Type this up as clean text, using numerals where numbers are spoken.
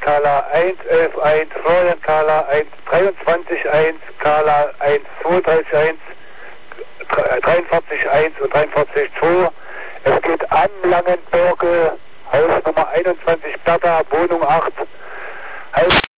Kala 1, 11, 1, Florian Kala 1, 23, 1, Kala 1, 32, 1, 43, 1 und 43, 2. Es geht an Langenberge, Haus Nummer 21, Bertha, Wohnung 8.